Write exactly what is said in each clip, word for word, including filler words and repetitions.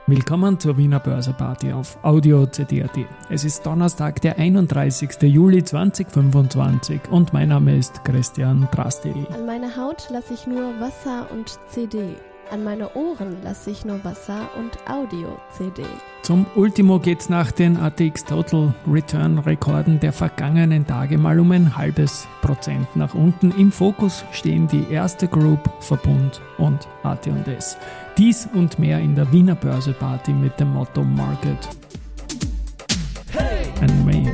Willkommen zur Wiener Börse-Party auf Audio C D punkt A T. Es ist Donnerstag, der einunddreißigster Juli zweitausendfünfundzwanzig und mein Name ist Christian Drastil. An meine Haut lasse ich nur Wasser und C D. An meine Ohren lasse ich nur Wasser und Audio-C D. Zum Ultimo geht's nach den A T X Total Return Rekorden der vergangenen Tage mal um ein halbes Prozent nach unten. Im Fokus stehen die Erste Group, Verbund und A T und S. Dies und mehr in der Wiener Börse Party mit dem Motto Market and Me.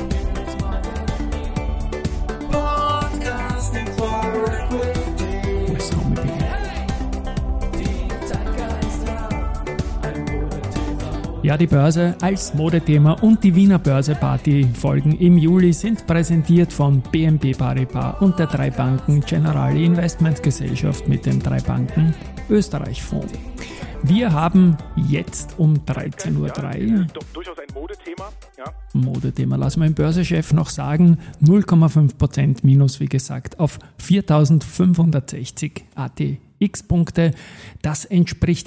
Ja, die Börse als Modethema und die Wiener Börse-Party-Folgen im Juli sind präsentiert von B N P Paribas und der drei Banken Generali Investment Gesellschaft mit dem drei Banken Österreich Fonds. Wir haben jetzt um dreizehn Uhr drei ja, durchaus ein Modethema. Ja. Modethema, lassen wir den Börsenchef noch sagen, null Komma fünf Prozent minus, wie gesagt, auf viertausendfünfhundertsechzig A T X-Punkte. Das entspricht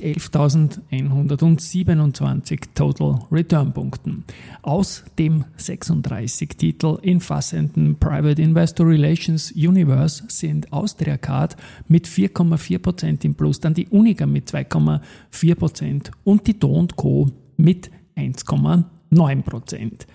elftausendeinhundertsiebenundzwanzig Total Return Punkten. Aus dem sechsunddreißig Titel umfassenden Private Investor Relations Universe sind Austria Card mit vier Komma vier Prozent im Plus, dann die Unica mit zwei Komma vier Prozent und die Do und Co. mit eins Komma neun Prozent.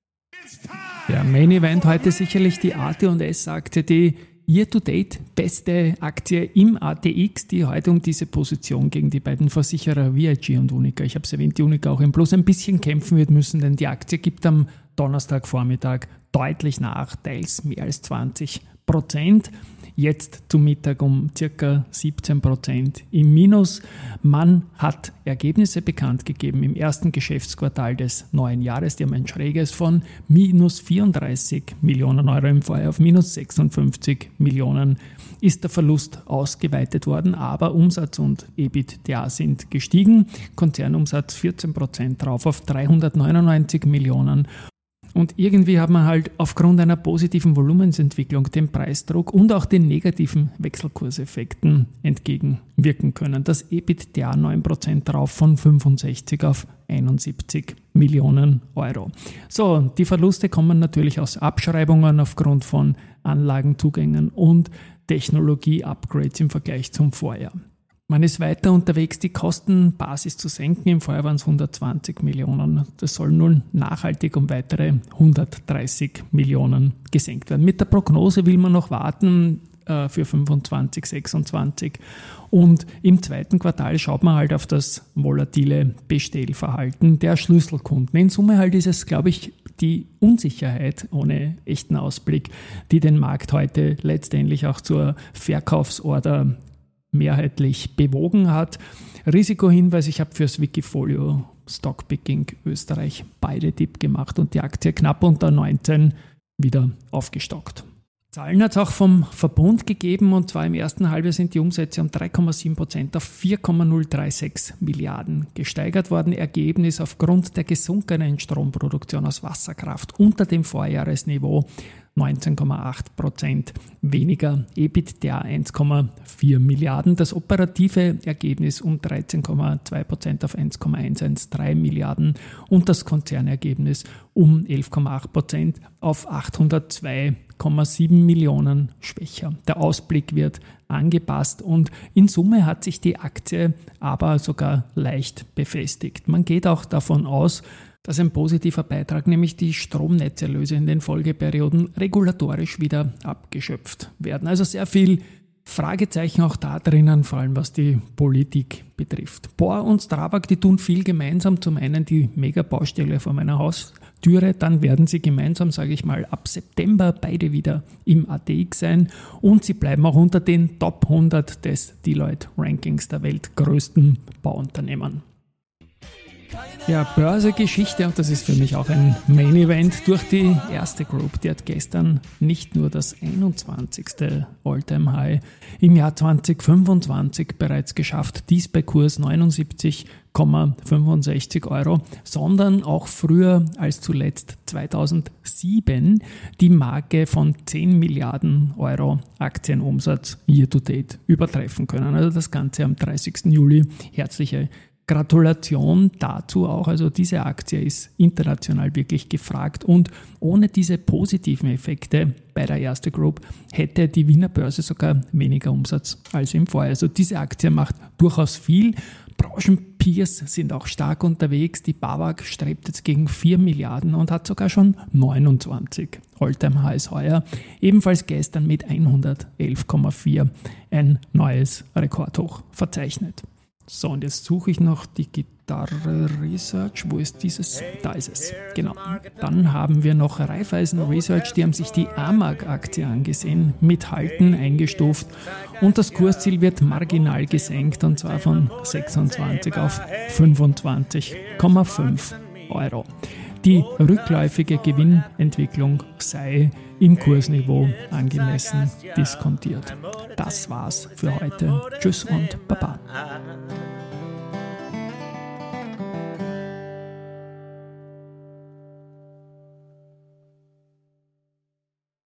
Der Main Event heute sicherlich die A T und S-Aktie, die Year-to-date beste Aktie im A T X, die heute um diese Position gegen die beiden Versicherer V I G und Unica, ich habe es erwähnt, die Unica auch im Plus, ein bisschen kämpfen wird müssen, denn die Aktie gibt am Donnerstagvormittag deutlich nach, teils mehr als zwanzig Prozent. Jetzt zum Mittag um ca. siebzehn Prozent im Minus. Man hat Ergebnisse bekannt gegeben im ersten Geschäftsquartal des neuen Jahres. Die haben ein schräges von minus vierunddreißig Millionen Euro im Vorjahr auf minus sechsundfünfzig Millionen ist der Verlust ausgeweitet worden, aber Umsatz und EBITDA sind gestiegen. Konzernumsatz vierzehn Prozent drauf auf dreihundertneunundneunzig Millionen. Und irgendwie hat man halt aufgrund einer positiven Volumensentwicklung dem Preisdruck und auch den negativen Wechselkurseffekten entgegenwirken können. Das EBITDA neun Prozent drauf von fünfundsechzig auf einundsiebzig Millionen Euro. So, die Verluste kommen natürlich aus Abschreibungen aufgrund von Anlagenzugängen und Technologie-Upgrades im Vergleich zum Vorjahr. Man ist weiter unterwegs, die Kostenbasis zu senken. Im Vorjahr waren es hundertzwanzig Millionen. Das soll nun nachhaltig um weitere hundertdreißig Millionen gesenkt werden. Mit der Prognose will man noch warten äh, für fünfundzwanzig, sechsundzwanzig. Und im zweiten Quartal schaut man halt auf das volatile Bestellverhalten der Schlüsselkunden. In Summe halt ist es, glaube ich, die Unsicherheit ohne echten Ausblick, die den Markt heute letztendlich auch zur Verkaufsorder mehrheitlich bewogen hat. Risikohinweis, ich habe fürs Wikifolio Stockpicking Österreich beide Tipp gemacht und die Aktie knapp unter neunzehn wieder aufgestockt. Zahlen hat es auch vom Verbund gegeben und zwar im ersten Halbjahr sind die Umsätze um drei Komma sieben Prozent auf vier Komma null sechs Milliarden gesteigert worden. Ergebnis aufgrund der gesunkenen Stromproduktion aus Wasserkraft unter dem Vorjahresniveau neunzehn Komma acht Prozent weniger, EBITDA eins Komma vier Milliarden, das operative Ergebnis um dreizehn Komma zwei Prozent auf eins Komma hundertzdreizehn Milliarden und das Konzernergebnis um elf Komma acht Prozent auf achthundertzwei Komma sieben Millionen schwächer. Der Ausblick wird angepasst und in Summe hat sich die Aktie aber sogar leicht befestigt. Man geht auch davon aus, dass ein positiver Beitrag, nämlich die Stromnetzerlöse in den Folgeperioden, regulatorisch wieder abgeschöpft werden. Also sehr viel Fragezeichen auch da drinnen, vor allem was die Politik betrifft. Bohr und Strabag, die tun viel gemeinsam. Zum einen die Megabaustelle vor meiner Haustüre, dann werden sie gemeinsam, sage ich mal, ab September beide wieder im A T X sein und sie bleiben auch unter den Top hundert des Deloitte Rankings der weltgrößten Bauunternehmen. Ja, Börsegeschichte, und das ist für mich auch ein Main Event durch die Erste Group. Die hat gestern nicht nur das einundzwanzigste All-Time High im Jahr zweitausendfünfundzwanzig bereits geschafft, dies bei Kurs neunundsiebzig Komma fünfundsechzig Euro, sondern auch früher als zuletzt zweitausendsieben die Marke von zehn Milliarden Euro Aktienumsatz year to date übertreffen können. Also das Ganze am dreißigsten Juli. Herzliche Gratulation dazu auch. Also diese Aktie ist international wirklich gefragt und ohne diese positiven Effekte bei der Erste Group hätte die Wiener Börse sogar weniger Umsatz als im Vorjahr. Also diese Aktie macht durchaus viel. Branchenpeers sind auch stark unterwegs. Die BAWAG strebt jetzt gegen vier Milliarden und hat sogar schon neunundzwanzig All-Time-Highs heuer. Ebenfalls gestern mit hundertelf Komma vier ein neues Rekordhoch verzeichnet. So, und jetzt suche ich noch die Gitarre Research. Wo ist dieses? Da ist es. Genau. Dann haben wir noch Raiffeisen Research. Die haben sich die A M A G-Aktie angesehen, mit Halten eingestuft. Und das Kursziel wird marginal gesenkt, und zwar von sechsundzwanzig auf fünfundzwanzig Komma fünf Euro. Die rückläufige Gewinnentwicklung sei im Kursniveau angemessen diskontiert. Das war's für heute. Tschüss und Baba.